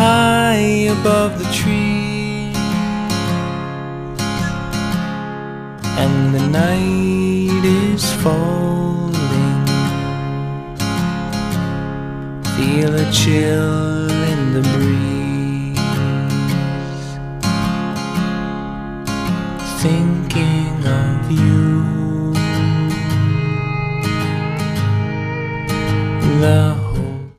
high above the trees, and the night is falling. Feel a chill in the breeze, thinking of you.